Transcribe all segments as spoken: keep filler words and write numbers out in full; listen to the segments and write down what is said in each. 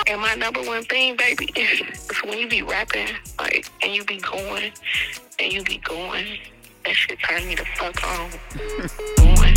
And my number one thing, baby, is when you be rapping, like, and you be going, and you be going, that shit turn me the fuck on. Going.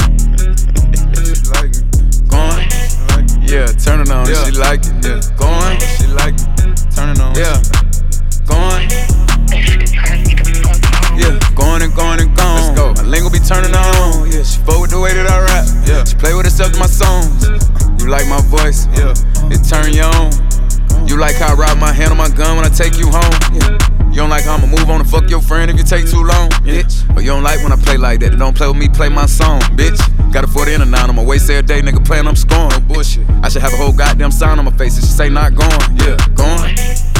She like it. Going. Yeah, turn it on. Yeah. She like it. Yeah. Going. She like it. Turn it on. Yeah. Going. That shit turn me the fuck on. Yeah, going and going and gone. Let's go. My lingo be turning on. Yeah, she fuck with the way that I rap. Yeah, she play with herself to my songs. You like my voice? Yeah, it turn you on. You like how I ride my hand on my gun when I take you home? Yeah. You don't like how I'ma move on and fuck your friend if you take too long, bitch. But you don't like when I play like that. Don't play with me, play my song, bitch. Got a forty and a nine on my waist every day, nigga playing, I'm scoring. No bullshit. I should have a whole goddamn sign on my face if she say not going. Yeah, going.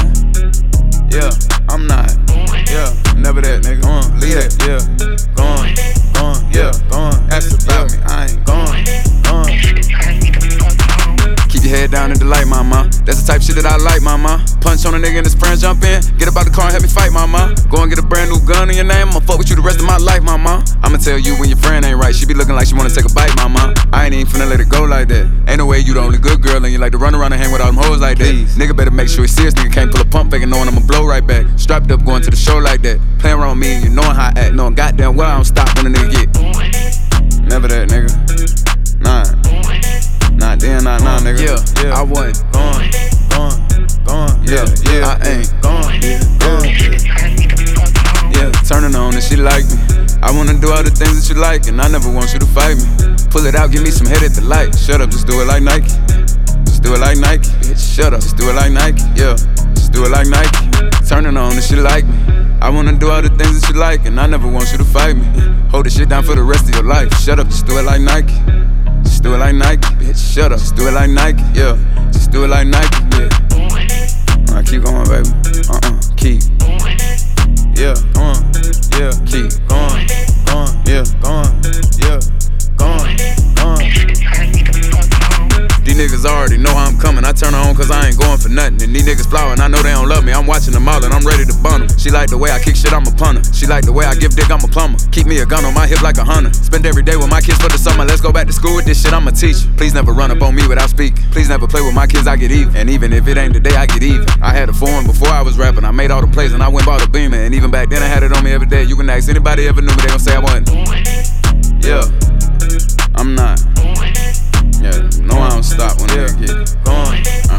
Yeah, I'm not. Yeah, never that, nigga. Uh, leave that, yeah. Going, going, yeah, going. Ask about me, I ain't going, going. Keep your head down and delight, mama. That's the type shit that I like, mama. Punch on a nigga and his friends jump in. Get up out the car and help me fight, mama. Go and get a brand new gun in your name. I'ma fuck with you the rest of my life, mama. I'ma tell you when your friend ain't right. She be looking like she wanna take a bite, mama. I ain't even finna let it go like that. Ain't no way you the only good girl and you like to run around and hang with all them hoes like that. Please. Nigga better make sure he's serious. Nigga can't pull a pump fake and knowing I'ma blow right back. Strapped up going to the show like that. Playing around with me and you knowing how I act. Knowing goddamn well I don't stop when a nigga get. Never that, nigga. Nah. Not then, not now, nigga. Yeah, yeah. I wasn't going, going, going. Yeah, yeah. I ain't going, yeah, going. Yeah, turning on and she like me. I wanna do all the things that you like, and I never want you to fight me. Pull it out, give me some head at the light. Shut up, just do it like Nike. Just do it like Nike. Bitch, shut up, just do it like Nike. Yeah, just do it like Nike. Turning on and she like me. I wanna do all the things that you like, and I never want you to fight me. Hold the shit down for the rest of your life. Shut up, just do it like Nike. Just do it like Nike, bitch, shut up. Just do it like Nike, yeah. Just do it like Nike, yeah. Alright, keep going, baby. Uh-uh, keep. Yeah, uh, yeah, keep going, going, yeah, going, yeah, going, going. These niggas already know how I'm coming. I turn her on cause I ain't going for nothing. And these niggas flowing, I know they don't love me. I'm watching them all and I'm ready to bun them. She like the way I kick shit, I'm a punter. She like the way I give dick, I'm a plumber. Keep me a gun on my hip like a hunter. Spend every day with my kids for the summer. Let's go back to school with this shit, I'm a teacher. Please never run up on me without speaking. Please never play with my kids, I get even. And even if it ain't the day, I get even. I had a foreign before I was rapping. I made all the plays and I went bought a Beamer. And even back then I had it on me every day. You can ask anybody ever knew me, they gon' say I wasn't. Yeah, I'm not. Yeah, no I don't stop when yeah. nigga get going.